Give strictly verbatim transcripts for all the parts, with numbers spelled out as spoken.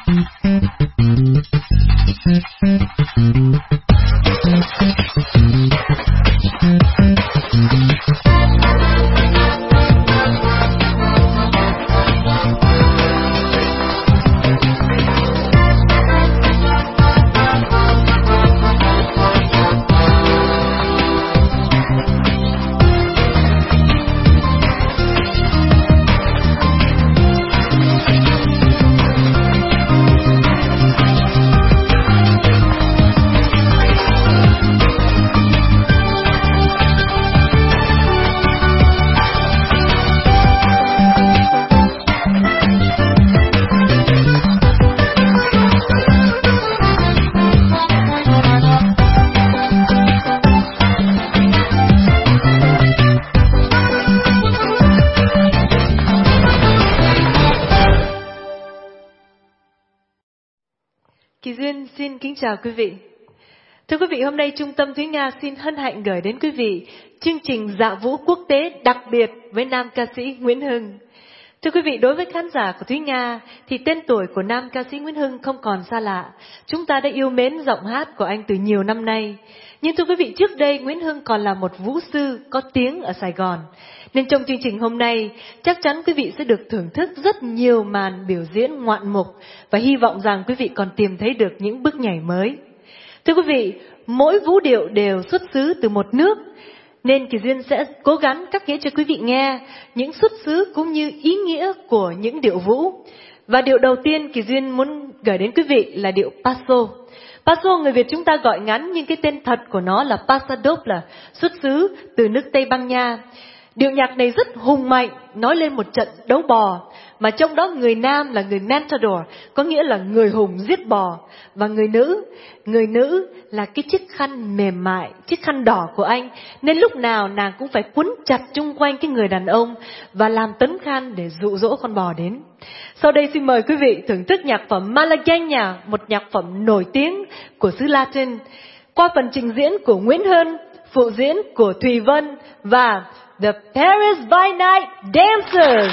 Kỳ Duyên xin kính chào quý vị. Thưa quý vị, hôm nay Trung tâm Thúy Nga xin hân hạnh gửi đến quý vị chương trình Dạ Vũ Quốc tế đặc biệt với nam ca sĩ Nguyễn Hưng. Thưa quý vị, đối với khán giả của Thúy Nga thì tên tuổi của nam ca sĩ Nguyễn Hưng không còn xa lạ. Chúng ta đã yêu mến giọng hát của anh từ nhiều năm nay. Nhưng thưa quý vị, trước đây Nguyễn Hưng còn là một vũ sư có tiếng ở Sài Gòn. Nên trong chương trình hôm nay, chắc chắn quý vị sẽ được thưởng thức rất nhiều màn biểu diễn ngoạn mục và hy vọng rằng quý vị còn tìm thấy được những bước nhảy mới. Thưa quý vị, mỗi vũ điệu đều xuất xứ từ một nước, nên Kỳ Duyên sẽ cố gắng cắt nghĩa cho quý vị nghe những xuất xứ cũng như ý nghĩa của những điệu vũ. Và điệu đầu tiên Kỳ Duyên muốn gửi đến quý vị là điệu Paso. Paso người Việt chúng ta gọi ngắn nhưng cái tên thật của nó là Pasodoble, xuất xứ từ nước Tây Ban Nha. Điệu nhạc này rất hùng mạnh, nói lên một trận đấu bò, mà trong đó người nam là người matador, có nghĩa là người hùng giết bò, và người nữ, người nữ là cái chiếc khăn mềm mại, chiếc khăn đỏ của anh, nên lúc nào nàng cũng phải quấn chặt chung quanh cái người đàn ông và làm tấn khăn để dụ dỗ con bò đến. Sau đây xin mời quý vị thưởng thức nhạc phẩm Malagueña, một nhạc phẩm nổi tiếng của xứ Latin, qua phần trình diễn của Nguyễn Hân, phụ diễn của Thùy Vân và The Paris by Night Dancers.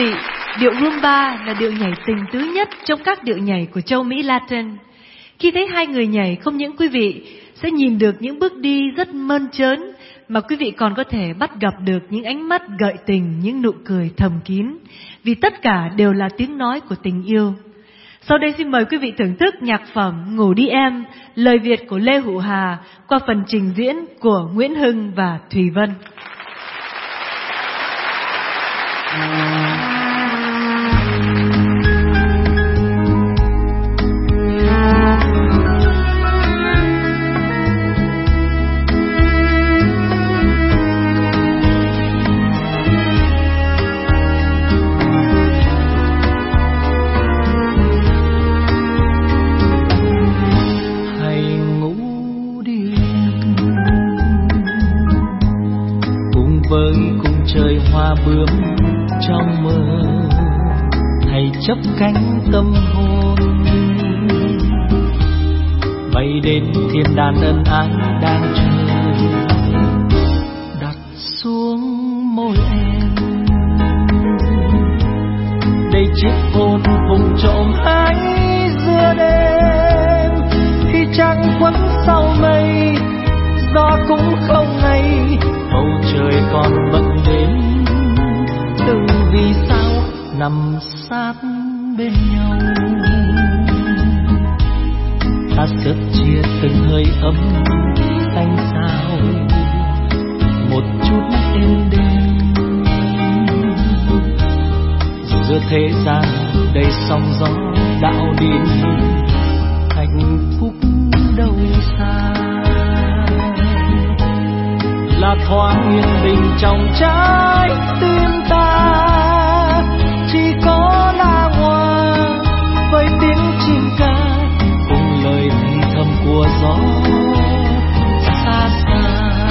vị, điệu rumba là điệu nhảy tình tứ nhất trong các điệu nhảy của châu Mỹ Latin. Khi thấy hai người nhảy, không những quý vị sẽ nhìn được những bước đi rất mơn trớn, mà quý vị còn có thể bắt gặp được những ánh mắt gợi tình, những nụ cười thầm kín, vì tất cả đều là tiếng nói của tình yêu. Sau đây xin mời quý vị thưởng thức nhạc phẩm Ngủ Đi Em, lời Việt của Lê Hữu Hà qua phần trình diễn của Nguyễn Hưng và Thùy Vân. Bướm trong mơ, hãy chấp cánh tâm hồn, bay đến thiên đàng ân ái đang chờ, đặt xuống môi em. Đây chiếc hôn vùng trộm hái giữa đêm, khi trăng khuất sau mây, gió cũng không hay, bầu trời còn bận đến. Từng vì sao nằm sát bên nhau, ta sớt chia từng hơi ấm xanh xao, một chút êm đêm. Giữa thế gian đầy sóng gió đạo điên, hạnh phúc đâu xa, là thoáng yên bình trong trái tim ta. Chỉ có là hoa với tiếng chim ca, cùng lời thì thầm của gió xa xa.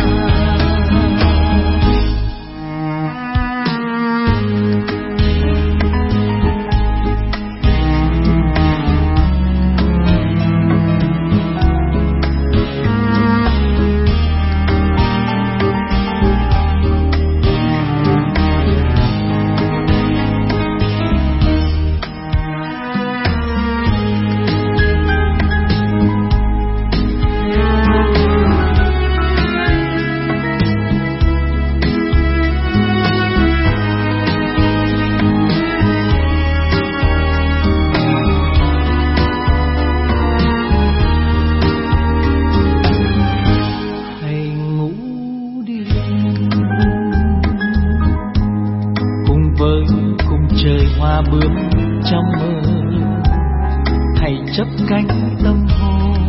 Bướm trong mơ, hãy chấp cánh tâm hồn,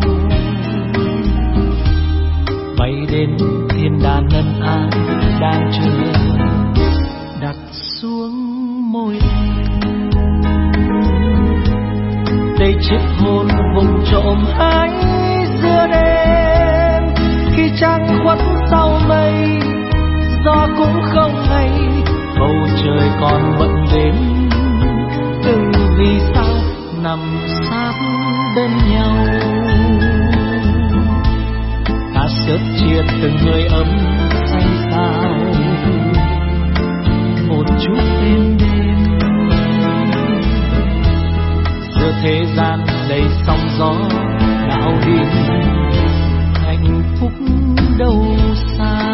bay đến thiên đàng ân ái đang chờ, đặt xuống môi em. Đây chiếc hôn vùng trộm hái giữa đêm, khi trăng khuất sau mây, gió cũng không hay, bầu trời còn bận đến. Từng vì sao nằm sát bên nhau, ta sớt chia từng hơi ấm xanh xao, một chút êm đêm. Giữa thế gian đầy sóng gió đạo điên, hạnh phúc đâu xa,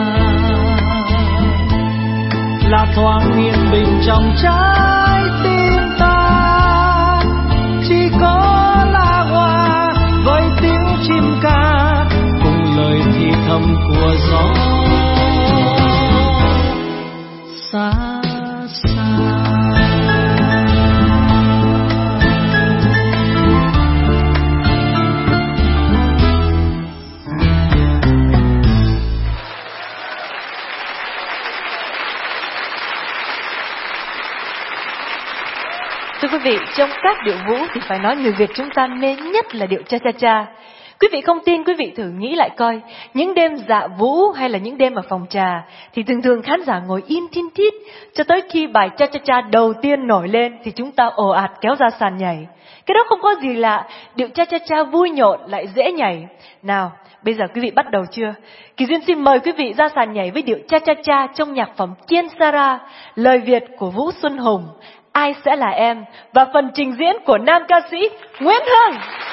là thoáng yên bình trong trái tim ta. Chỉ có là hoa với tiếng chim ca, cùng lời thì thầm của gió xa xa. Thưa quý vị, trong các điệu vũ thì phải nói người Việt chúng ta mê nhất là điệu cha cha cha. Quý vị không tin, quý vị thử nghĩ lại coi, những đêm dạ vũ hay là những đêm ở phòng trà thì thường thường khán giả ngồi im tin tít, cho tới khi bài cha cha cha đầu tiên nổi lên thì chúng ta ồ ạt kéo ra sàn nhảy. Cái đó không có gì lạ, điệu cha cha cha vui nhộn lại dễ nhảy. Nào, bây giờ quý vị bắt đầu chưa? Kỳ Duyên xin mời quý vị ra sàn nhảy với điệu cha cha cha trong nhạc phẩm Chiên Sara, lời Việt của Vũ Xuân Hùng, Ai Sẽ Là Em và phần trình diễn của nam ca sĩ Nguyễn Hưng.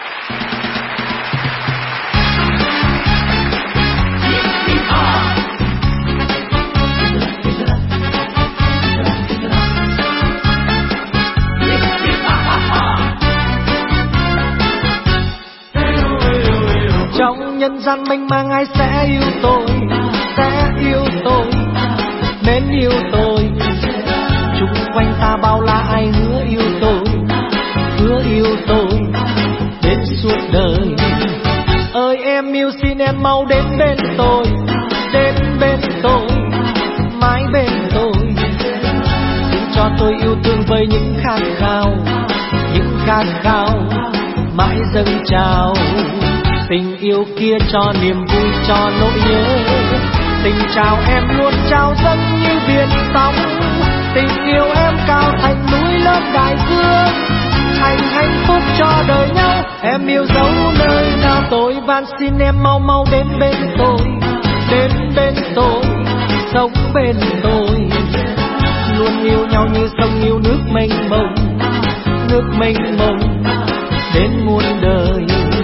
Trong nhân gian mênh mang ai sẽ yêu tôi, sẽ yêu tôi, mến yêu tôi. Chung quanh ta bao la ai hứa yêu tôi, hứa yêu tôi đến suốt đời. Ơi em yêu xin em mau đến bên tôi, đến bên tôi, mãi bên tôi. Xin cho tôi yêu thương với những khát khao, những khát khao mãi dâng trào. Tình yêu kia cho niềm vui cho nỗi nhớ, tình chào em luôn trao dâng như biển sóng. Tình yêu em cao thành núi lớn đại dương, thành hạnh phúc cho đời nhau. Em yêu dấu nơi nào tôi van xin em mau mau đến bên tôi, đến bên tôi, sống bên tôi. Luôn yêu nhau như sông yêu nước mênh mông, nước mênh mông đến muôn đời.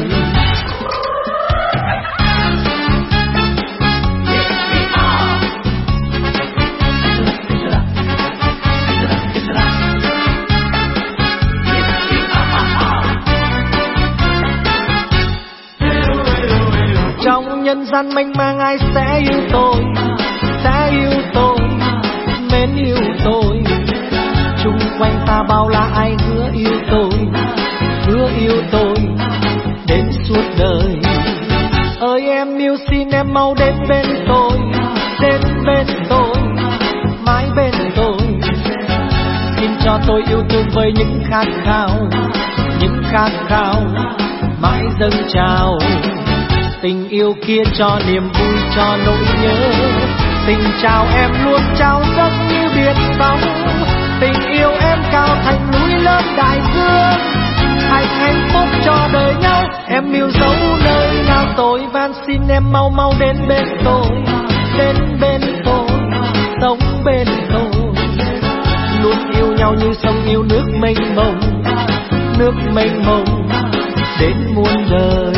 Trong nhân gian mênh mang ai sẽ yêu tôi, sẽ yêu tôi, mến yêu tôi. Chung quanh ta bao la ai hứa yêu tôi, hứa yêu tôi đến suốt đời. Ơi em yêu xin em mau đến bên tôi, đến bên tôi, mãi bên tôi. Xin cho tôi yêu thương với những khát khao, những khát khao mãi dâng trào. Tình yêu kia cho niềm vui cho nỗi nhớ, tình chào em luôn trao dâng như biển sóng. Tình yêu em cao thành núi lớn đại dương, thành hạnh phúc cho đời nhau. Em yêu dấu nơi nào tôi van xin em mau mau đến bên tôi, đến bên tôi, sống bên tôi. Luôn yêu nhau như sông yêu nước mênh mông, nước mênh mông đến muôn đời.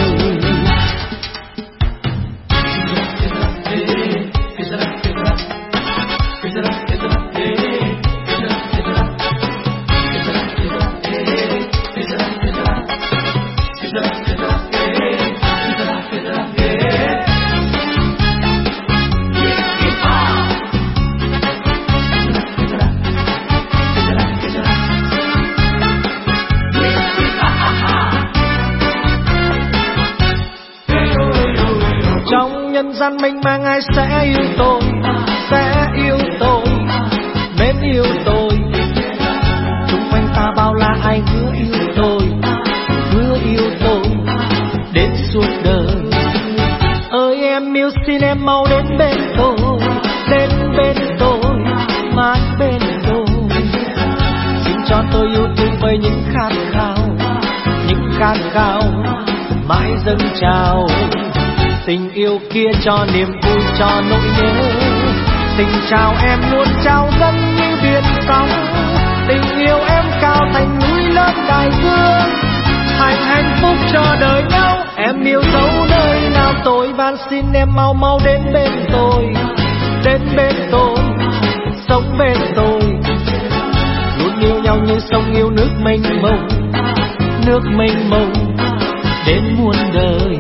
Nhân gian mênh mang ai sẽ yêu tôi, sẽ yêu tôi, mến yêu tôi. Chung quanh ta bao la ai hứa yêu tôi, hứa yêu tôi đến suốt đời. Ơi em yêu xin em mau đến bên tôi, đến bên tôi, mãi bên tôi. Xin cho tôi yêu thương với những khát khao, những khát khao mãi dâng trào. Tình yêu kia cho niềm vui cho nỗi nhớ, tình chào em luôn trao dâng như biển sóng. Tình yêu em cao thành núi lớn đại dương, thành hạnh phúc cho đời nhau. Em yêu dấu nơi nào tôi van xin em mau mau đến bên tôi, đến bên tôi, sống bên tôi. Luôn yêu nhau như sông yêu nước mênh mông, nước mênh mông đến muôn đời.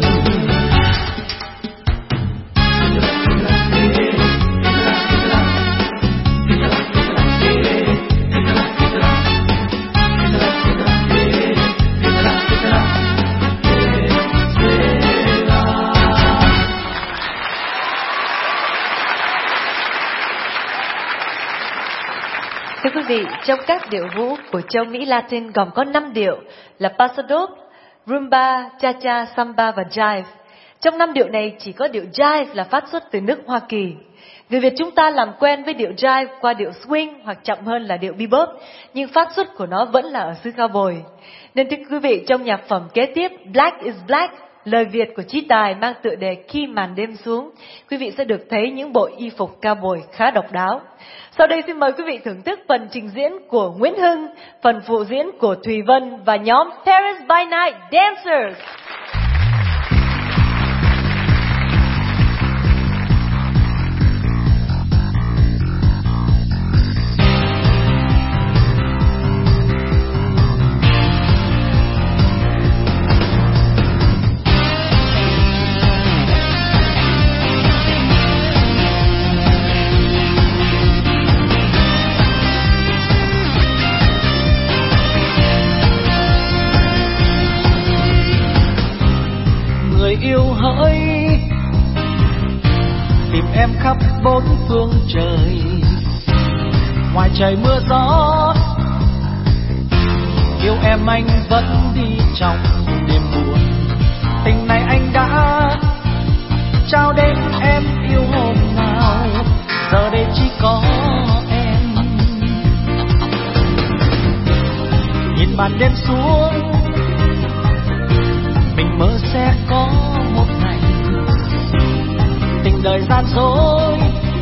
Thưa quý vị, trong các điệu vũ của châu Mỹ Latin gồm có năm điệu là Paso Doble, Rumba, Cha-cha, Samba và Jive. Trong năm điệu này chỉ có điệu Jive là phát xuất từ nước Hoa Kỳ. Người Việt chúng ta làm quen với điệu Jive qua điệu Swing hoặc chậm hơn là điệu Bebop, nhưng phát xuất của nó vẫn là ở xứ cao bồi. Nên thưa quý vị, trong nhạc phẩm kế tiếp Black is Black lời Việt của Chí Tài mang tựa đề Khi màn đêm xuống. Quý vị sẽ được thấy những bộ y phục cao bồi khá độc đáo. Sau đây xin mời quý vị thưởng thức phần trình diễn của Nguyễn Hưng, phần phụ diễn của Thùy Vân và nhóm Paris by Night Dancers. Yêu hỡi tìm em khắp bốn phương trời, ngoài trời mưa gió yêu em anh vẫn đi trong đêm buồn. Tình này anh đã trao đến em yêu hôm nào, giờ đây chỉ có em. Nhìn màn đêm xuống mình mơ sẽ có một ngày tình đời gian dối,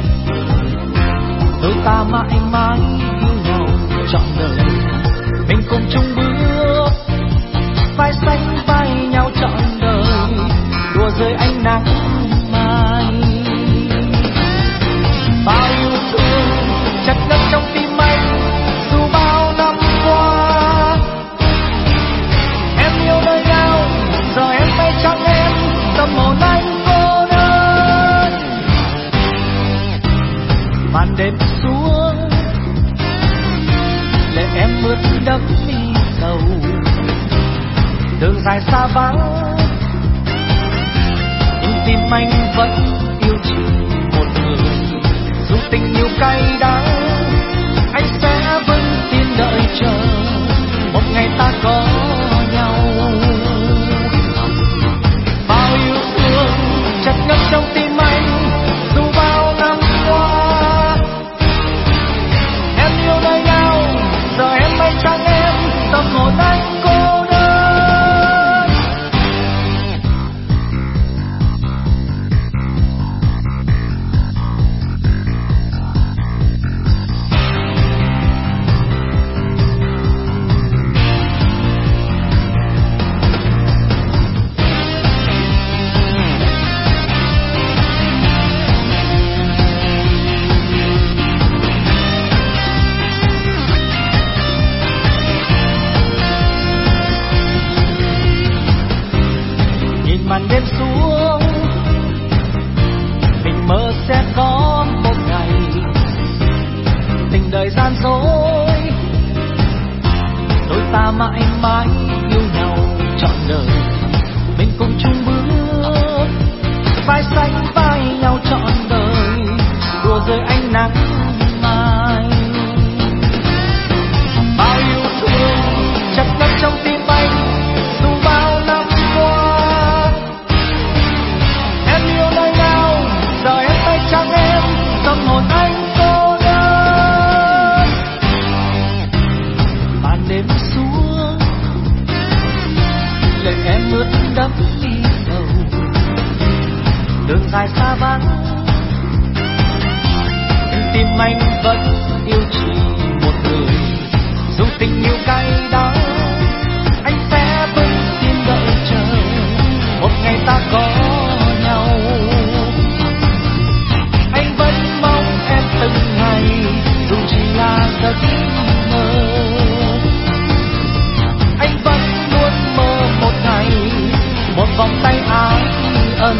đôi ta mãi mãi yêu nhau trọn đời. Mình cùng chung bước vai xanh vai nhau trọn đời, đùa dưới ánh nắng mai. Bao yêu thương chất ngất trong tim anh dù bao năm qua. Em yêu nơi nào giờ em phải chẳng em, tâm hồn anh cô đơn. Màn đêm xuống lệ em mướt đẫm mi sầu, đường dài xa vắng nhưng tim anh vẫn yêu chỉ một người. Dù tình yêu cay đắng anh sẽ vẫn tin đợi chờ một ngày ta có nhau. Chặt ngất trong tim anh dù bao năm qua. Em yêu nơi nào giờ em hay chẳng em, tâm hồn anh cô đơn. Màn đêm xuống mình mơ sẽ có một ngày tình đời gian dối, đôi ta mãi mãi yêu nhau trọn đời. Mình cùng chung bước vai xanh vai nhau trọn đời, đùa dưới ánh nắng mai. Bao yêu thương chặt ngất trong tim anh dù bao năm qua. Giờ em tay trắng em, tâm hồn anh cô đơn. Màn đêm xuống lệ em ướt đẫm mi sầu, đường dài xa vắng nhưng tim anh vẫn yêu chỉ một người. Dù tình yêu cay đắng anh sẽ vẫn tin đợi chờ một ngày ta có nhau. Từng ngày dù chỉ là giấc mơ, anh vẫn luôn mơ một ngày một vòng tay ái ân.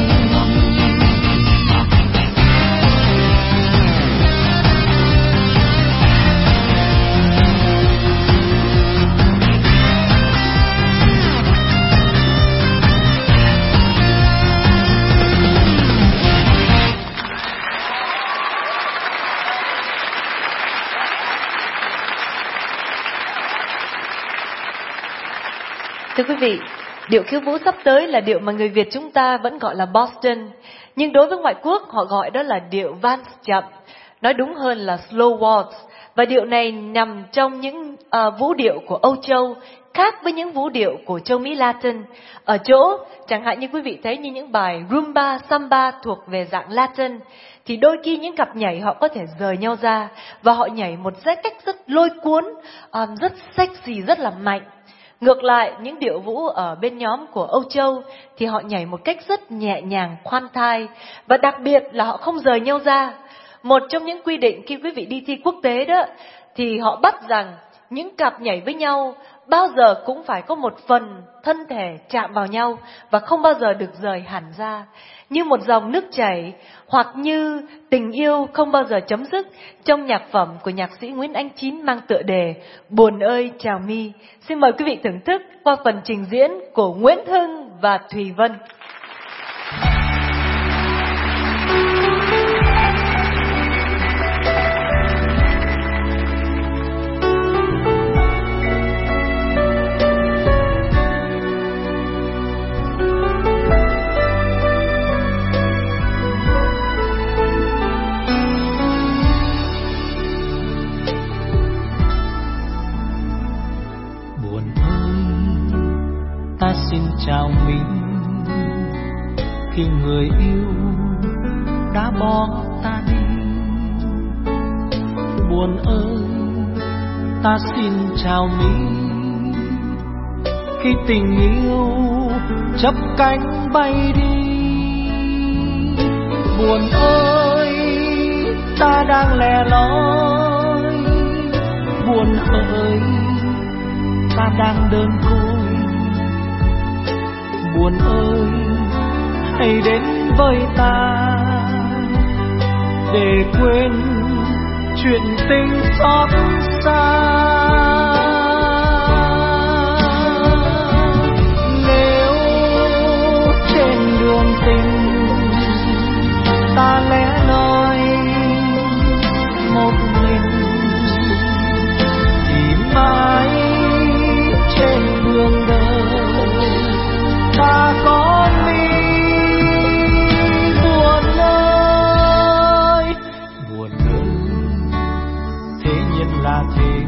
Thưa quý vị, điệu khiêu vũ sắp tới là điệu mà người Việt chúng ta vẫn gọi là Boston. Nhưng đối với ngoại quốc, họ gọi đó là điệu vals chậm. Nói đúng hơn là slow waltz. Và điệu này nằm trong những uh, vũ điệu của Âu Châu, khác với những vũ điệu của châu Mỹ Latin. Ở chỗ, chẳng hạn như quý vị thấy như những bài rumba, samba thuộc về dạng Latin, thì đôi khi những cặp nhảy họ có thể rời nhau ra và họ nhảy một cách rất lôi cuốn, um, rất sexy, rất là mạnh. Ngược lại, những điệu vũ ở bên nhóm của Âu Châu thì họ nhảy một cách rất nhẹ nhàng, khoan thai, và đặc biệt là họ không rời nhau ra. Một trong những quy định khi quý vị đi thi quốc tế đó, thì họ bắt rằng những cặp nhảy với nhau bao giờ cũng phải có một phần thân thể chạm vào nhau và không bao giờ được rời hẳn ra. Như một dòng nước chảy hoặc như tình yêu không bao giờ chấm dứt trong nhạc phẩm của nhạc sĩ Nguyễn Ánh Chín mang tựa đề Buồn ơi chào mi. Xin mời quý vị thưởng thức qua phần trình diễn của Nguyễn Hưng và Thùy Vân. Ta xin chào mình khi người yêu đã bỏ ta đi. Buồn ơi, ta xin chào mình khi tình yêu chắp cánh bay đi. Buồn ơi, ta đang lẻ loi. Buồn ơi, ta đang đơn côi. Buồn ơi, hãy đến với ta để quên chuyện tình xót xa. Nếu trên đường tình ta lẻ loi một mình, thì mãi trên đường đời ta có mi. Buồn ơi, buồn ơi, thế nhiên là thế.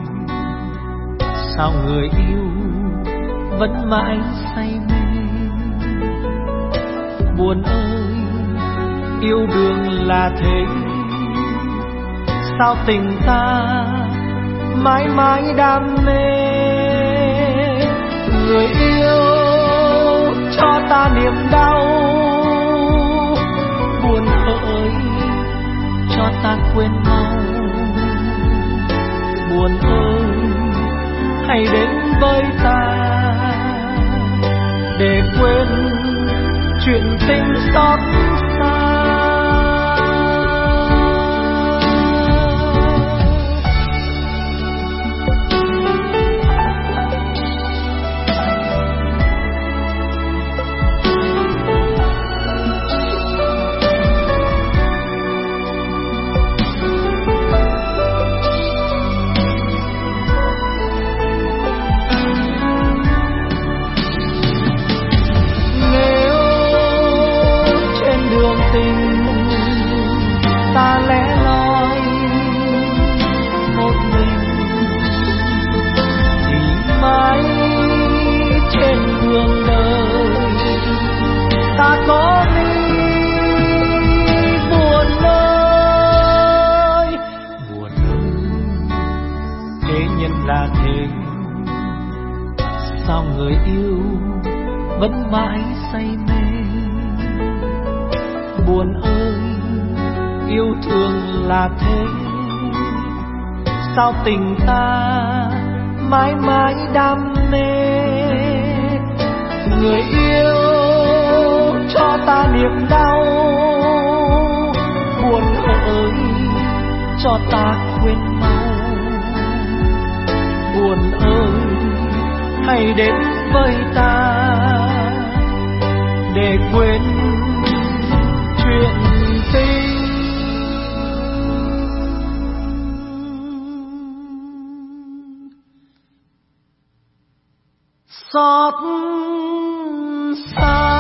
Sao người yêu vẫn mãi say mê? Buồn ơi, yêu đương là thế. Sao tình ta mãi mãi đam mê? Người yêu cho ta niềm đau. Buồn ơi, cho ta quên mau. Buồn ơi, hãy đến với ta để quên chuyện tình xót xa. Ta lẻ loi một mình, thì mãi trên đường đời ta có đi. Buồn ơi, buồn ơi, thế nhân là thế. Sao người yêu vẫn mãi say mê? Buồn ơi, yêu thương là thế. Sao tình ta mãi mãi đam mê? Người yêu cho ta niềm đau. Buồn ơi, cho ta quên mau. Buồn ơi, hãy đến với ta để quên chuyện tình xót xa.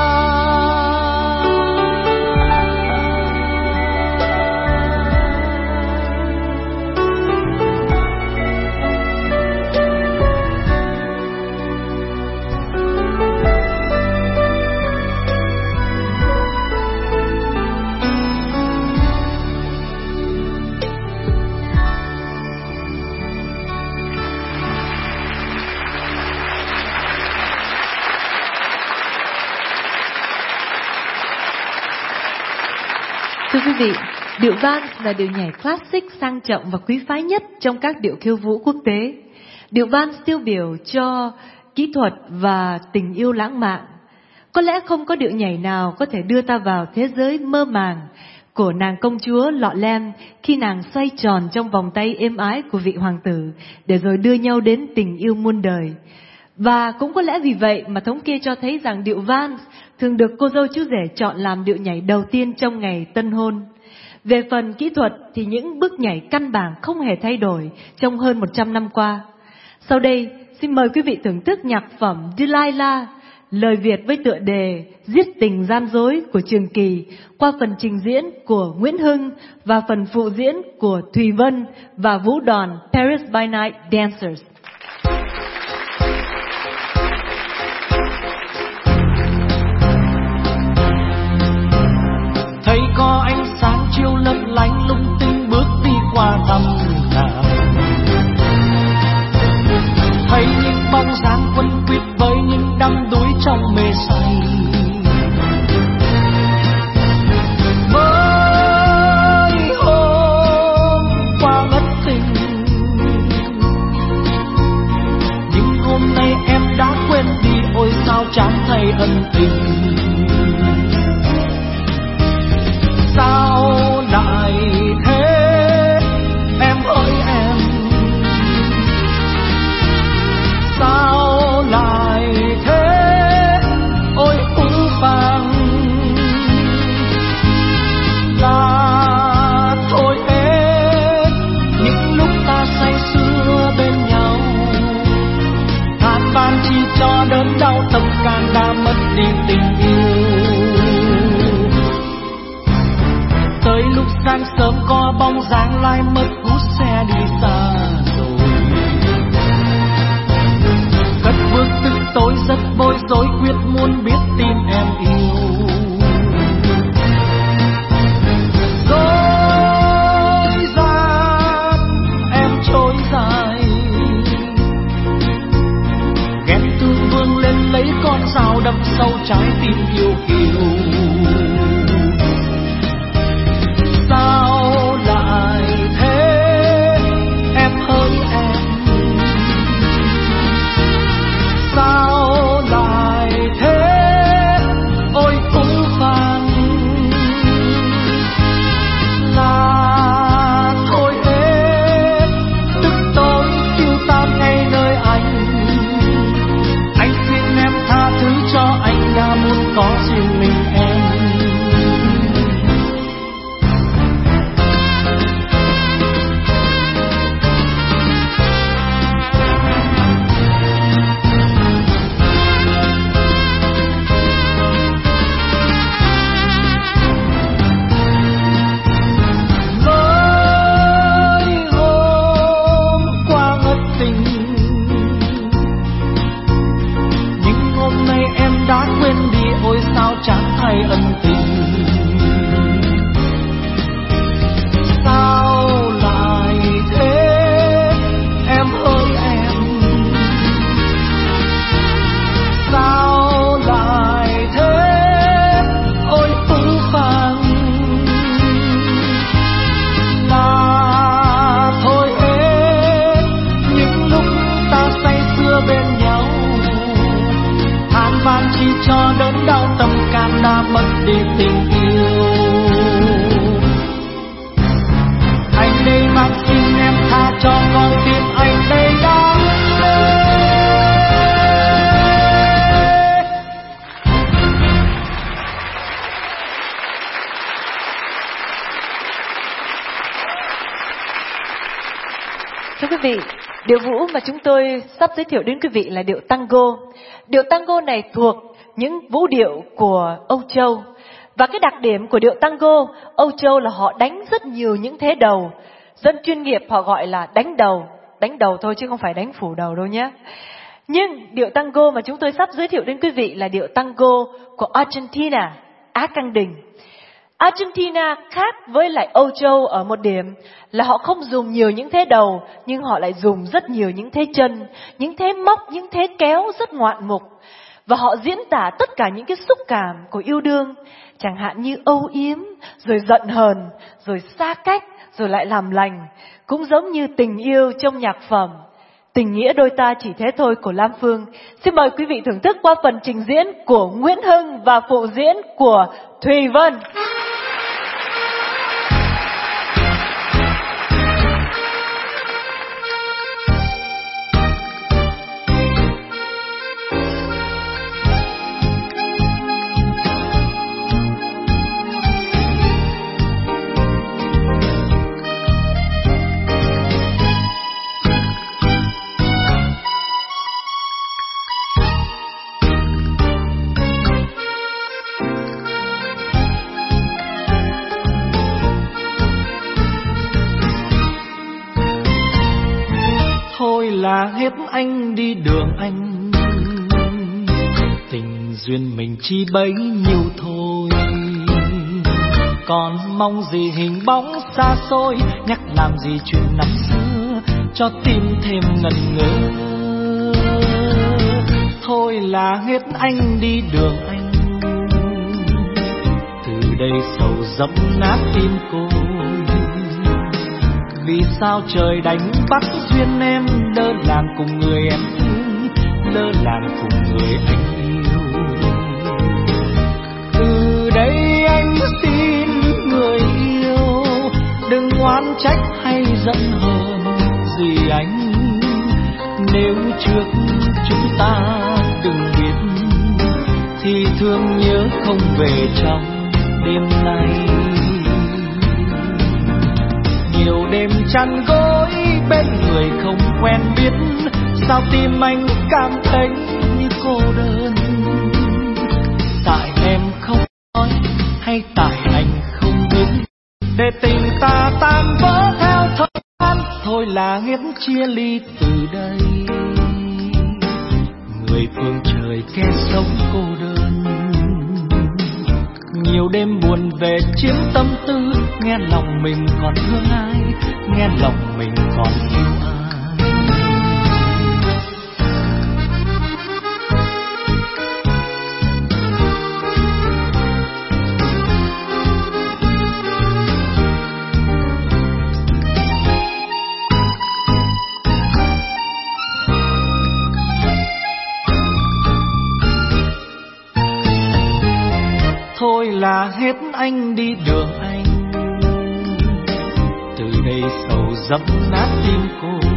Thưa quý vị, điệu vals là điệu nhảy classic sang trọng và quý phái nhất trong các điệu khiêu vũ quốc tế. Điệu vals tiêu biểu cho kỹ thuật và tình yêu lãng mạn. Có lẽ không có điệu nhảy nào có thể đưa ta vào thế giới mơ màng của nàng công chúa Lọ Lem khi nàng xoay tròn trong vòng tay êm ái của vị hoàng tử để rồi đưa nhau đến tình yêu muôn đời. Và cũng có lẽ vì vậy mà thống kê cho thấy rằng điệu vals thường được cô dâu chú rể chọn làm điệu nhảy đầu tiên trong ngày tân hôn. Về phần kỹ thuật thì những bước nhảy căn bản không hề thay đổi trong hơn một trăm năm qua. Sau đây, xin mời quý vị thưởng thức nhạc phẩm Delilah, lời Việt với tựa đề Giết tình gian dối của Trường Kỳ qua phần trình diễn của Nguyễn Hưng và phần phụ diễn của Thùy Vân và vũ đoàn Paris by Night Dancers. Thấy có ánh sáng chiếu lấp lánh lung tinh bước đi qua thăm nàng, thấy những bóng dáng quấn quýt với những đắm đuối trong mê say. Mới hôm qua ngất tình, nhưng hôm nay em đã quên đi, ôi sao chán thay ân tình. Sao lại thế em ơi em, sao lại thế ôi phũ phàng. Là thôi hết những lúc ta say sưa bên nhau, than van chi cho đớn đau tâm can đã mất đi tình yêu. Tới lúc sáng sớm có bóng dáng lai mất hút xe đi xa rồi, cất bước tức tối rất bối rối quyết muốn biết tin em yêu. Dối gian em trôi dài, ghen tương vương lên lấy con dao đâm sâu trái tim yêu kiều. Sao lại thế em hỡi em, sao lại thế ôi phũ phàng. Là thôi hết tức tối tiêu tan ngay nơi anh, anh xin em tha thứ cho anh đã muốn có riêng mình em. Cho đớn đau tâm can đã mất đi tình yêu. Anh đây mang xin em tha cho con tim anh đây đã mê. Thưa quý vị, điệu vũ mà chúng tôi sắp giới thiệu đến quý vị là điệu tango. Điệu tango này thuộc những vũ điệu của Âu Châu. Và cái đặc điểm của điệu tango Âu Châu là họ đánh rất nhiều những thế đầu. Dân chuyên nghiệp họ gọi là đánh đầu. Đánh đầu thôi chứ không phải đánh phủ đầu đâu nhé. Nhưng điệu tango mà chúng tôi sắp giới thiệu đến quý vị là điệu tango của Argentina, Á Căng Đình. Argentina khác với lại Âu Châu ở một điểm là họ không dùng nhiều những thế đầu, nhưng họ lại dùng rất nhiều những thế chân, những thế móc, những thế kéo rất ngoạn mục. Và họ diễn tả tất cả những cái xúc cảm của yêu đương, chẳng hạn như âu yếm, rồi giận hờn, rồi xa cách, rồi lại làm lành. Cũng giống như tình yêu trong nhạc phẩm Tình nghĩa đôi ta chỉ thế thôi của Lam Phương. Xin mời quý vị thưởng thức qua phần trình diễn của Nguyễn Hưng và phụ diễn của Thùy Vân. Là hết anh đi đường anh, tình duyên mình chỉ bấy nhiêu thôi. Còn mong gì hình bóng xa xôi, nhắc làm gì chuyện năm xưa cho tim thêm ngần ngơ. Thôi là hết anh đi đường anh, từ đây sầu dẫm nát tim cô. Vì sao trời đánh bắt duyên em lơ làng cùng người em thương, lơ làng cùng người anh yêu. Từ đây anh xin người yêu, đừng oán trách hay giận hờn gì anh. Nếu trước chúng ta đừng biết, thì thương nhớ không về trong đêm nay. Nhiều đêm chăn gối bên người không quen biết, sao tim anh cảm thấy như cô đơn. Tại em không nói hay tại anh không biết, để tình ta tan vỡ theo thời gian. Thôi là hết chia ly từ đây, người phương trời kẻ sống cô đơn. Nhiều đêm buồn về chiếm tâm tư, nghe lòng mình còn thương ai, nghe lòng mình còn yêu ai. Thôi là hết anh đi đường anh, từ đây sầu dẫm nát tim cô.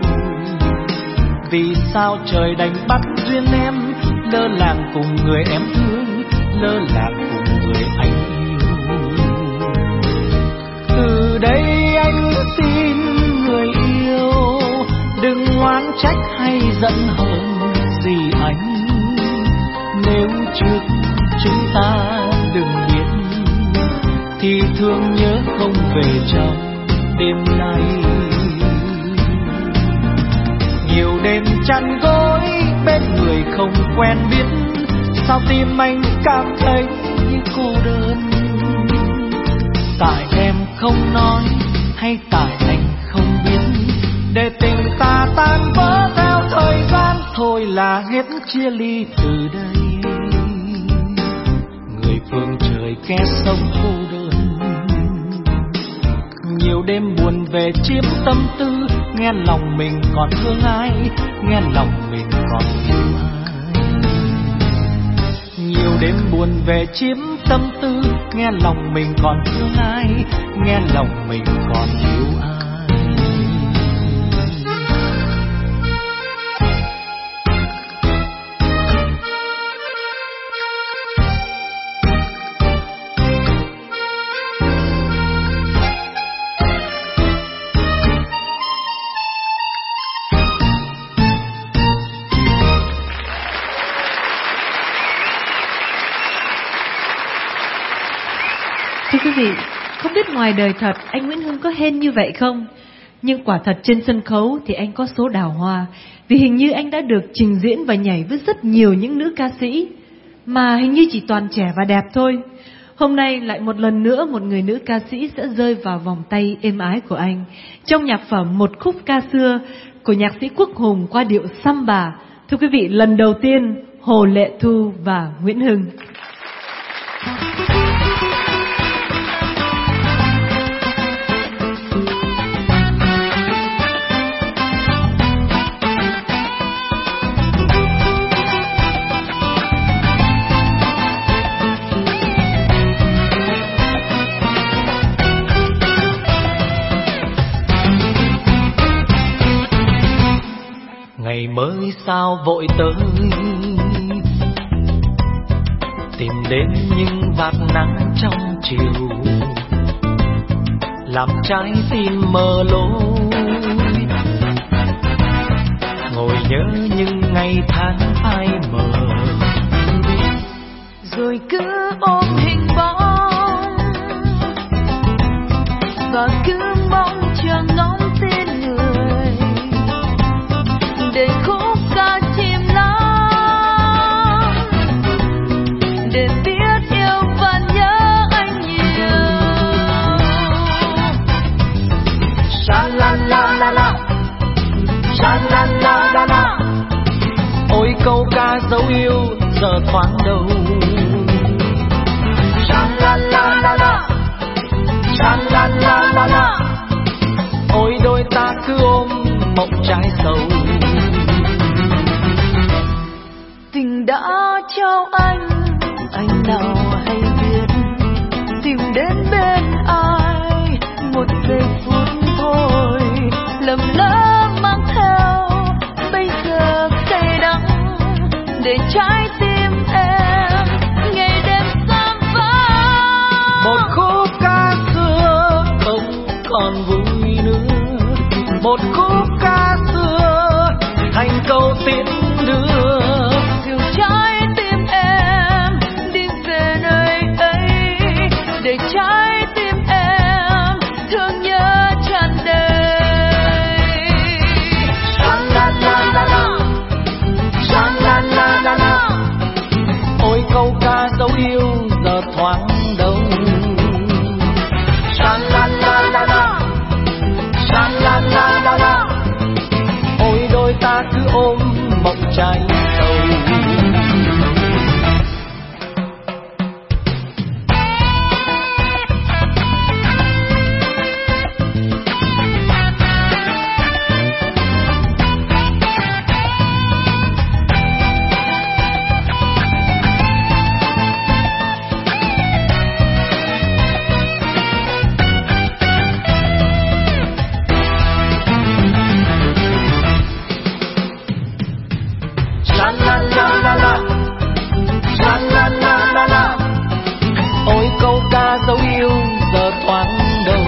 Vì sao trời đánh bắt duyên em lơ làng cùng người em thương, lơ làng cùng người anh yêu. Từ đây anh xin người yêu, đừng oán trách hay giận hờn gì anh. Nếu trước chúng ta đừng biết, thì thương nhớ không về trong đêm nay. Nhiều đêm chăn gối bên người không quen biết, sao tim anh cảm thấy như cô đơn. Tại em không nói hay tại anh không biết, để tình ta tan vỡ theo thời gian. Thôi là hết chia ly từ đây, phương trời kẻ sống cô đơn. Nhiều đêm buồn về chiếm tâm tư, nghe lòng mình còn thương ai, nghe lòng mình còn yêu ai. Nhiều đêm buồn về chiếm tâm tư, nghe lòng mình còn thương ai, nghe lòng mình còn yêu ai. Thưa quý vị, không biết ngoài đời thật anh Nguyễn Hưng có hên như vậy không? Nhưng quả thật trên sân khấu thì anh có số đào hoa, vì hình như anh đã được trình diễn và nhảy với rất nhiều những nữ ca sĩ, mà hình như chỉ toàn trẻ và đẹp thôi. Hôm nay lại một lần nữa một người nữ ca sĩ sẽ rơi vào vòng tay êm ái của anh trong nhạc phẩm Một khúc ca xưa của nhạc sĩ Quốc Hùng qua điệu samba. Thưa quý vị, lần đầu tiên Hồ Lệ Thu và Nguyễn Hưng. Ngày mới sao vội tới, tìm đến những vạt nắng trong chiều, làm trái tim mờ lối. Ngồi nhớ những ngày tháng phai mờ, rồi cứ ôm hình bóng và cứ mong chờ ngóng tên người để khúc ca chìm lắng, để biết yêu và nhớ anh nhiều. Sha la la la la, sha la la la la. Ôi câu ca dấu yêu giờ thoáng đâu. Sha la la la la, sha la la la la. Ôi đôi ta cứ ôm mộng trái sầu. Tình đã trao anh, anh nào hay biết tìm đến bên ai một giây phút thôi, lầm lỡ mang theo bây giờ cay đắng để trái tim em ngày đêm giam vắng. Một khúc ca xưa không còn vui nữa, một khúc ca xưa thành câu tiễn đưa. Dìu trái tim em đi về nơi ấy, để trái tim em thương nhớ tràn đầy. Sha la la la la, sha la la la la. Ôi câu ca dấu yêu giờ thoáng đâu. Sha la la la la, sha la la la la. Ôi đôi ta cứ ôm mộng trái sầu. Sha la la la la, sha la la la la. Ôi câu ca dấu yêu giờ thoáng đâu.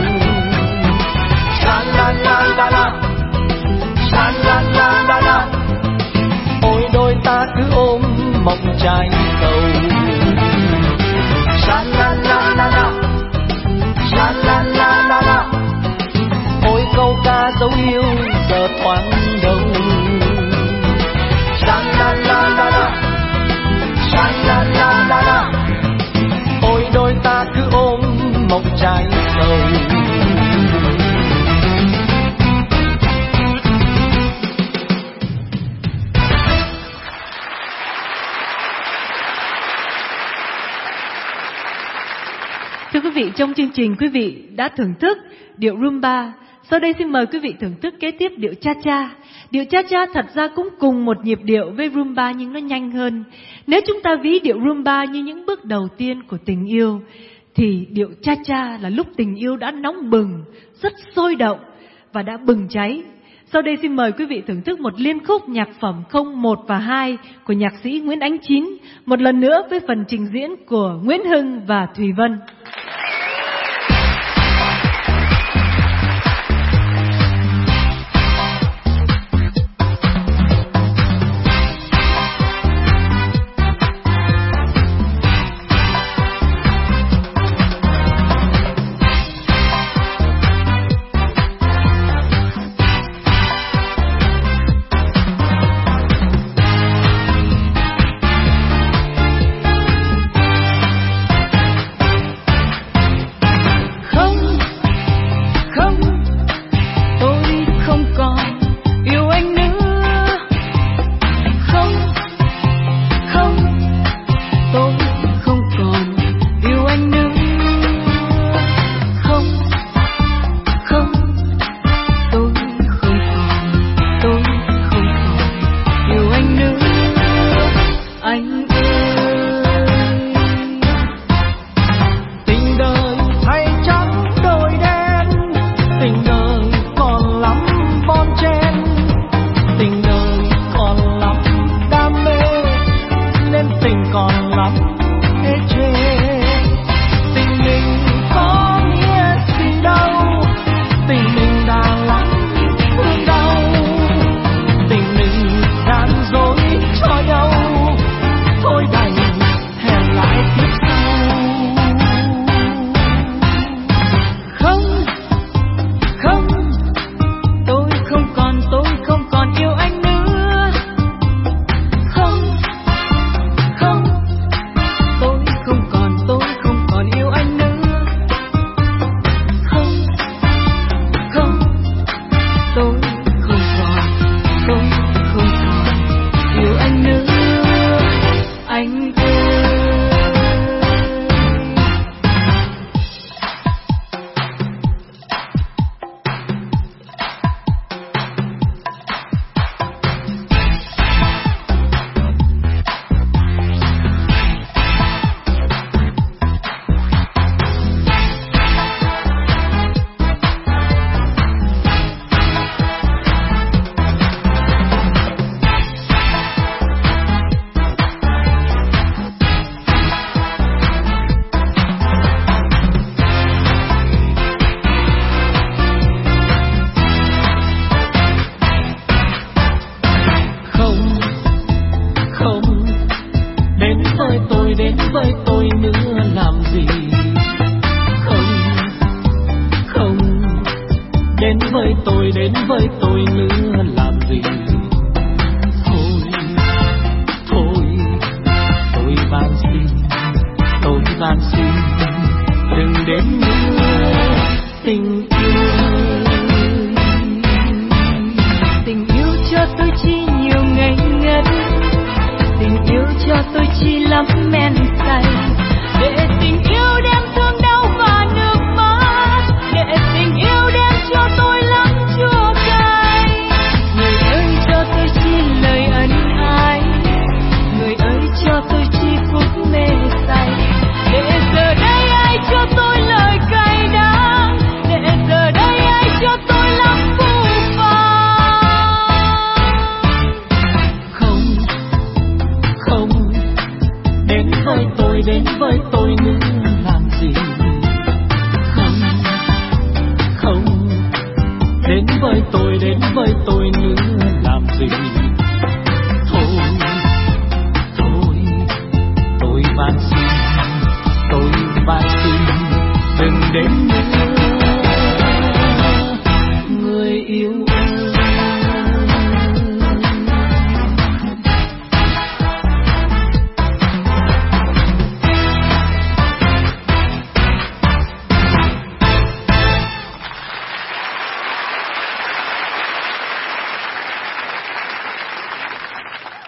Sha la la la la, sha la la la la. Ôi đôi ta cứ ôm mộng trái sầu. Sha la la la la, sha la la la la. Ôi câu ca dấu yêu giờ thoáng đâu. Sha la la la la, sha la la la la. Ôi đôi ta cứ ôm mộng trái sầu. Thưa quý vị, trong chương trình quý vị đã thưởng thức điệu rumba. Sau đây xin mời quý vị thưởng thức kế tiếp điệu cha cha. Điệu cha cha thật ra cũng cùng một nhịp điệu với rumba nhưng nó nhanh hơn. Nếu chúng ta ví điệu rumba như những bước đầu tiên của tình yêu, thì điệu cha cha là lúc tình yêu đã nóng bừng, rất sôi động và đã bừng cháy. Sau đây xin mời quý vị thưởng thức một liên khúc nhạc phẩm không một và hai của nhạc sĩ Nguyễn Ánh Chín, một lần nữa với phần trình diễn của Nguyễn Hưng và Thùy Vân. Sha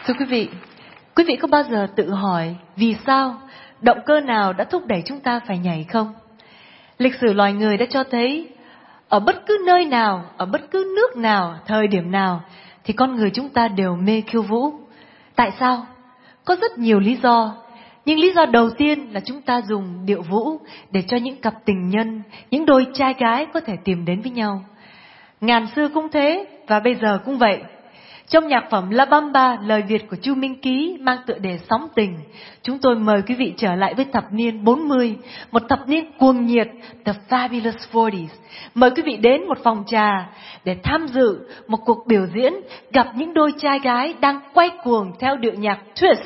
Thưa quý vị, quý vị có bao giờ tự hỏi vì sao, động cơ nào đã thúc đẩy chúng ta phải nhảy không? Lịch sử loài người đã cho thấy ở bất cứ nơi nào, ở bất cứ nước nào, thời điểm nào thì con người chúng ta đều mê khiêu vũ. Tại sao? Có rất nhiều lý do. Nhưng lý do đầu tiên là chúng ta dùng điệu vũ để cho những cặp tình nhân, những đôi trai gái có thể tìm đến với nhau. Ngàn xưa cũng thế và bây giờ cũng vậy. Trong nhạc phẩm La Bamba, lời Việt của Chu Minh Ký mang tựa đề Sóng Tình, chúng tôi mời quý vị trở lại với thập niên bốn mươi, một thập niên cuồng nhiệt, The Fabulous forties. Mời quý vị đến một phòng trà để tham dự một cuộc biểu diễn gặp những đôi trai gái đang quay cuồng theo điệu nhạc twist.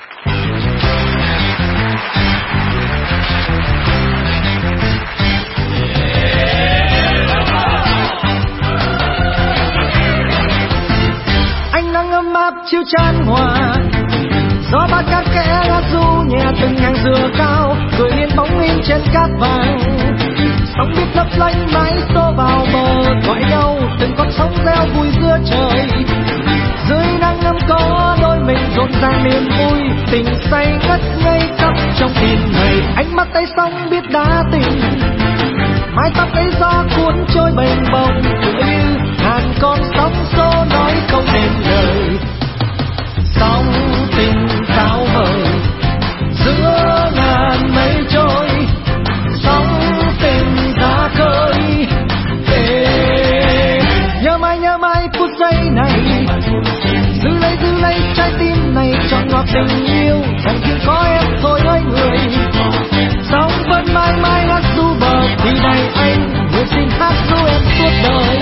Nắng ấm áp chiếu chan hòa, gió bát cát kẽ lá ru nhẹ từng hàng dừa cao, cười yên bóng in trên cát vàng. Sóng biết lấp lánh mãi xô vào bờ, gọi nhau từng con sóng reo vui giữa trời. Dưới nắng ấm có đôi mình rộn ràng niềm vui, tình say ngất ngây khắp trong tim này. Ánh mắt tay sóng biết đã tình, mái tóc ấy gió cuốn trôi bềnh bồng, tựa như ngàn con sóng xô nói không nên lời. Sóng tình cao vời giữa ngàn mây trôi, sóng tình ra khơi. Ê, nhớ mãi nhớ mãi phút giây này, giữ lấy giữ lấy trái tim này trọn ngọt tình yêu, dành riêng có em thôi hỡi người. Sóng vẫn mãi mãi hát ru bờ thì này anh nguyện xin hát ru em suốt đời.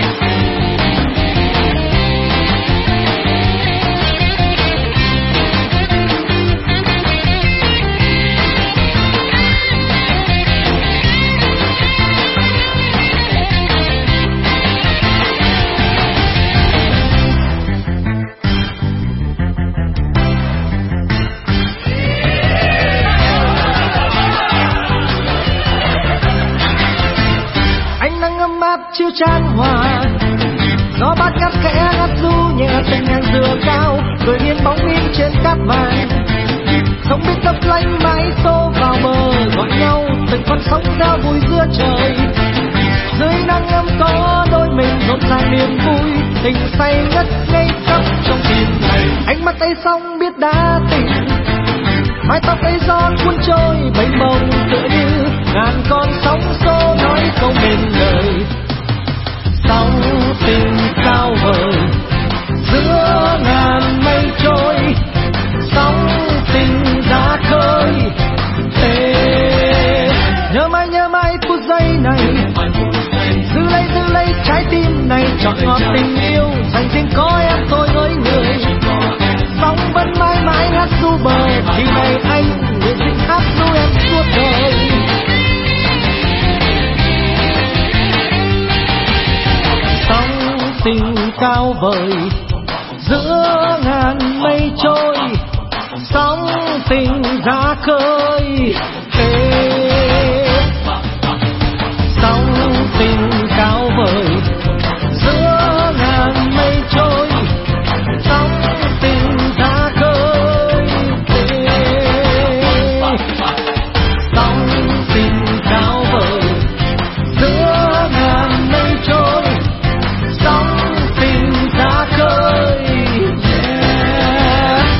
Chiếu chan hòa, gió bát cát khẽ ngắt ru nhẹ từng hàng dừa cao, cười yên bóng in trên cát vàng. Không biết lấp lánh mãi xô vào bờ, gọi nhau từng con sóng reo vui giữa trời. Dưới nắng ấm có đôi mình rộn ràng niềm vui, tình say ngất ngây khắp trong tim này. Ánh mắt tay sóng biết đã tình, mái tóc ấy gió cuốn trôi bềnh bồng, tựa như ngàn con sóng xô nói không nên lời. Sóng tình cao vời giữa ngàn mây trôi, sóng tình ra khơi. Ê, nhớ mãi nhớ mãi phút giây này, giữ lấy giữ lấy trái tim này trọn ngọt tình yêu, dành riêng có em thôi hỡi người. Sóng vẫn mãi mãi hát ru bờ thì này anh nguyện xin hát ru em suốt đời. Tình cao vời giữa ngàn mây trôi, sóng tình ra khơi. Ê, sóng tình cao vời giữa ngàn mây trôi, sóng tình ra khơi. Ê, sóng tình cao vời giữa ngàn mây trôi, sóng tình ra khơi. Yeah.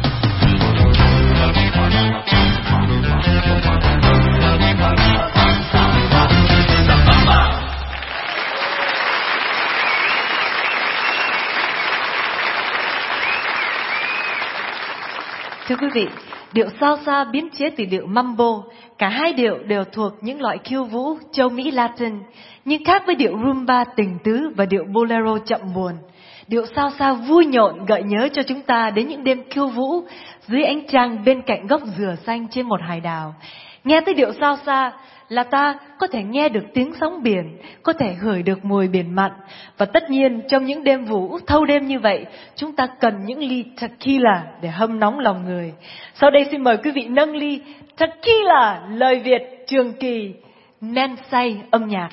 Thưa quý vị, điệu salsa biến chế từ điệu mambo, cả hai điệu đều thuộc những loại khiêu vũ châu Mỹ Latin, nhưng khác với điệu rumba tình tứ và điệu bolero chậm buồn. Điệu salsa vui nhộn gợi nhớ cho chúng ta đến những đêm khiêu vũ dưới ánh trăng bên cạnh gốc dừa xanh trên một hải đảo. Nghe tới điệu salsa là ta có thể nghe được tiếng sóng biển, có thể ngửi được mùi biển mặn. Và tất nhiên trong những đêm vũ thâu đêm như vậy, chúng ta cần những ly tequila để hâm nóng lòng người. Sau đây xin mời quý vị nâng ly tequila, lời Việt Trường Kỳ, men say âm nhạc.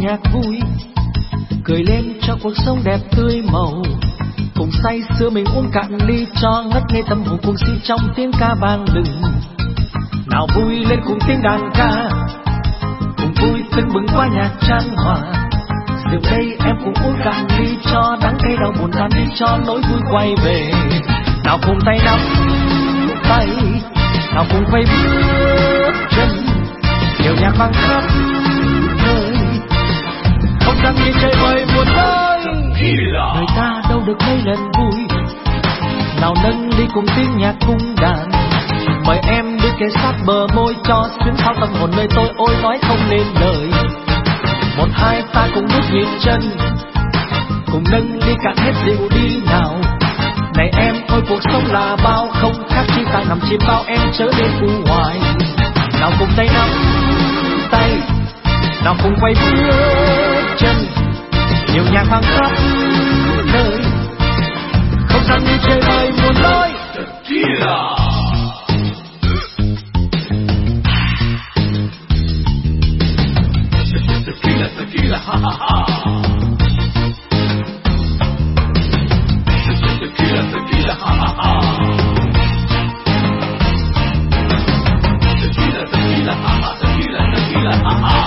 nhạc vui, cười lên cho cuộc sống đẹp tươi màu. Cùng say sưa mình uống cạn ly cho ngất ngây tâm hồn cuồng si trong tiếng ca vang lừng. Nào vui lên cùng tiếng đàn ca, cùng vui tưng bừng qua nhạc chan hòa. Rượu đây em cùng uống cạn ly cho đắng cay đau buồn tan đi cho nỗi vui quay về. Nào cùng tay nắm tay, nào cùng quay bước chân, điệu nhạc vang khắp nơi, không gian như chơi vơi buồn vơi. Người ta đâu được mấy lần vui, nào nâng ly cùng tiếng nhạc cung đàn. Mời em đưa kề sát bờ môi cho xuyến sao tâm hồn nơi tôi ôi nói không nên lời. Một hai ta cùng bước nhịp chân, cùng nâng ly cạn hết rượu đi nào. Này em ôi cuộc sống là bao, không khác chi ta nằm chìm bao em chớ đến u hoài. Nào cùng tay nắm tay, nào cùng quay bước chân, nhiều nhạc vang khắp nơi, không gian như chơi vơi muốn nói. Tequila, tequila, ha ha ha. Tequila, tequila, ha ha ha. Tequila, tequila, ha ha. Tequila, tequila, ha ha.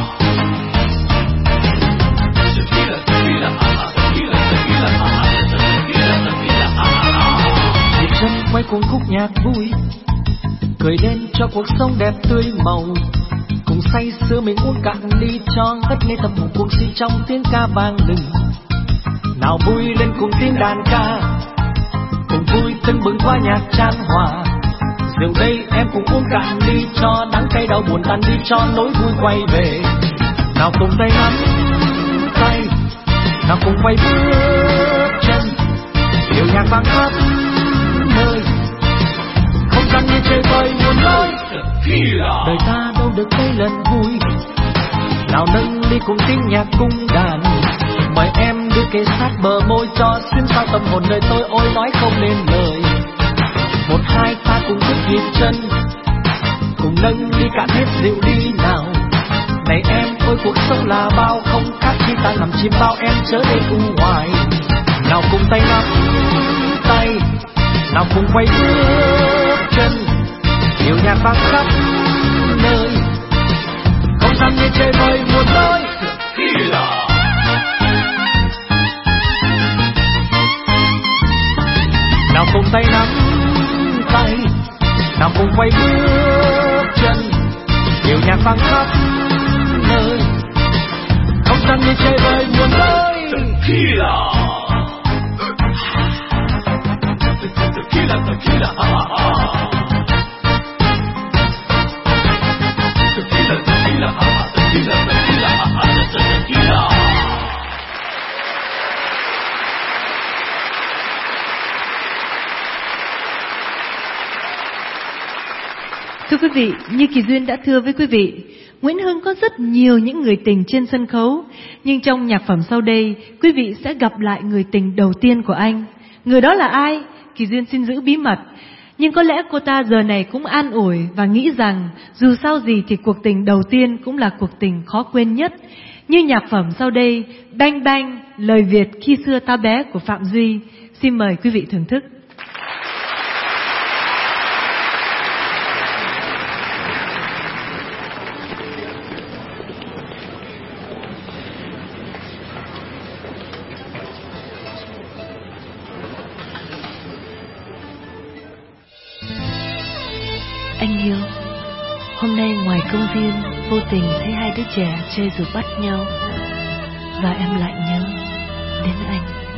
Tequila, tequila, ha ha. Tequila, tequila, ha ha. Tequila, tequila, ha ha. Nhịp chân quay cuồng khúc nhạc vui, cười lên cho cuộc sống đẹp tươi màu. Cùng say sưa mình uống cạn ly cho ngất ngây tâm hồn cuồng si trong tiếng ca vang lừng. Nào vui lên cùng tiếng đàn ca, cùng vui tưng bừng qua nhạc chan hòa. Rượu đây em cùng uống cạn ly cho đắng cay đau buồn tan đi cho nỗi vui quay về. Nào cùng tay nắm tay, nào cùng quay bước chân, điệu nhạc vang khắp nơi, không gian như chơi vơi muốn nói. Đời ta đâu được mấy lần vui, nào nâng ly cùng tiếng nhạc cung đàn. Mời em đưa kề sát bờ môi cho xuyến sao tâm hồn nơi tôi ôi nói không nên lời. Một hai ta cùng bước nhịp chân, cùng nâng ly cạn hết rượu đi nào. Này em ôi cuộc sống là bao, không khác khi ta nằm chìm bao em chớ đến u hoài. Nào cùng tay nắm tay, nào cùng quay bước chân, điệu nhạc vang khắp nơi, không gian như chơi vơi muốn nói. Nào cùng tay nắm tay, nào cùng quay bước chân, điệu nhạc vang khắp nơi, không gian như chơi vơi muốn nói. Tequila, tequila, tequila, ha ha ha. Tequila, tequila, ha ha. Tequila, tequila, ha ha. Tequila. Thưa quý vị, như Kỳ Duyên đã thưa với quý vị, Nguyễn Hưng có rất nhiều những người tình trên sân khấu, nhưng trong nhạc phẩm sau đây, quý vị sẽ gặp lại người tình đầu tiên của anh. Người đó là ai? Kỳ Duyên xin giữ bí mật. Nhưng có lẽ cô ta giờ này cũng an ủi và nghĩ rằng dù sao gì thì cuộc tình đầu tiên cũng là cuộc tình khó quên nhất. Như nhạc phẩm sau đây, Bang Bang, lời Việt khi xưa ta bé của Phạm Duy. Xin mời quý vị thưởng thức. Anh yêu, hôm nay ngoài công viên vô tình thấy hai đứa trẻ chơi rồi bắt nhau, và em lại nhớ đến anh.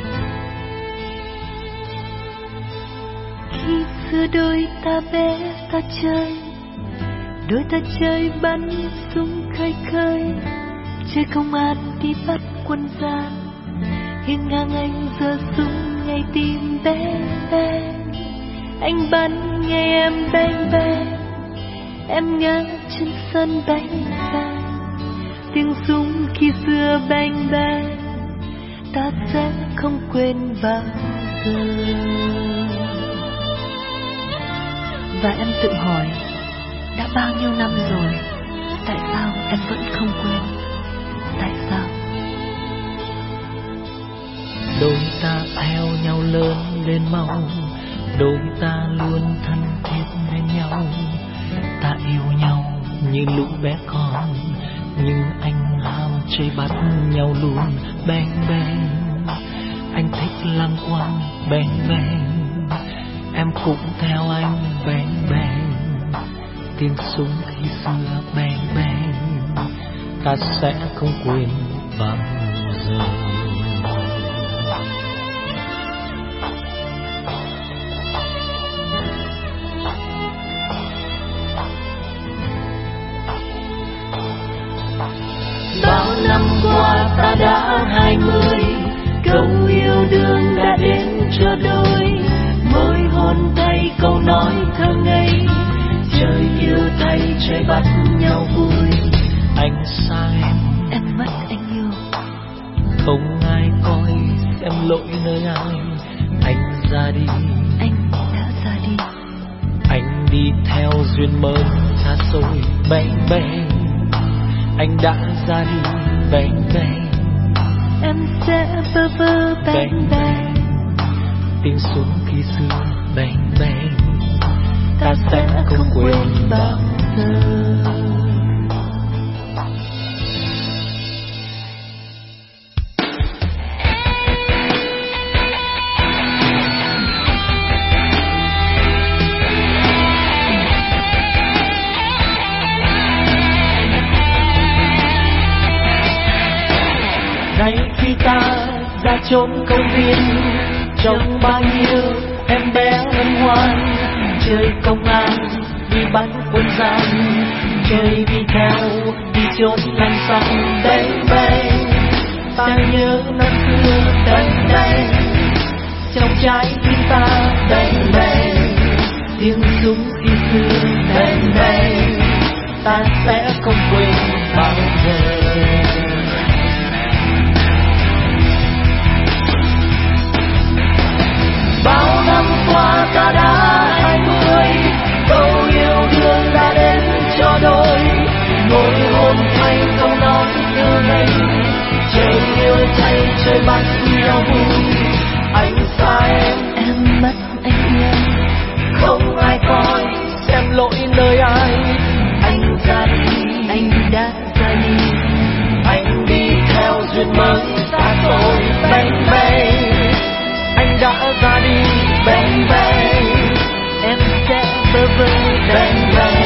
Khi xưa đôi ta bé ta chơi, đôi ta chơi bắn súng khơi khơi, chơi công an đi bắt quân gian, hiên ngang anh giơ súng ngay tim bé bé. Anh bắn nghe em bang bang, em ngã trên sân bang bang. Tiếng súng khi xưa bang bang, ta sẽ không quên bao giờ. Và em tự hỏi, đã bao nhiêu năm rồi, tại sao em vẫn không quên? tại sao. Đôi ta theo nhau lớn lên mau, đôi ta luôn thân thiết bên nhau. Ta yêu nhau như lũ bé con, nhưng anh ham chơi bắt nhau luôn beng beng. Anh thích lăng quăng beng beng, em cũng theo anh beng beng. Tiếng súng khi xưa beng beng, ta sẽ không quên bao giờ. Bao năm qua ta đã hai mươi, câu yêu đương đã đến cho đôi. Môi hôn thay câu nói thơ ngây, trời yêu thay trời bắt nhau vui. Anh xa em, Em mất anh yêu, không ai coi xem lỗi nơi ai. Anh ra đi, anh đã ra đi. anh đi theo duyên mới xa xôi beng beng. Anh đã ra đi beng beng, Em sẽ vơ vơ beng beng. tiếng súng khi xưa beng beng, ta sẽ không quên bao giờ. Ngày khi ta ra chốn công viên, trong bao nhiêu em bé hân hoan, chơi công an đi bắt quân gian, chơi đi theo đi chốn lăng xăng beng beng. Ta nhớ năm xưa beng beng, trong trái tim ta beng beng. Tiếng súng khi xưa beng beng, ta sẽ không quên bao giờ. Bao năm qua ta đã hai mươi, câu yêu đương đã đến cho đôi. Ngồi hôn thay câu nói thơ ngây, trời yêu thay trời bắt nhau vui. Anh xa em, Em mất anh yêu, không ai coi xem lỗi nơi ai. Anh ra đi, anh đã ra đi. anh đi theo duyên mới xa xôi beng beng. Anh đã ra đi beng beng, Em sẽ vơ vơ beng beng.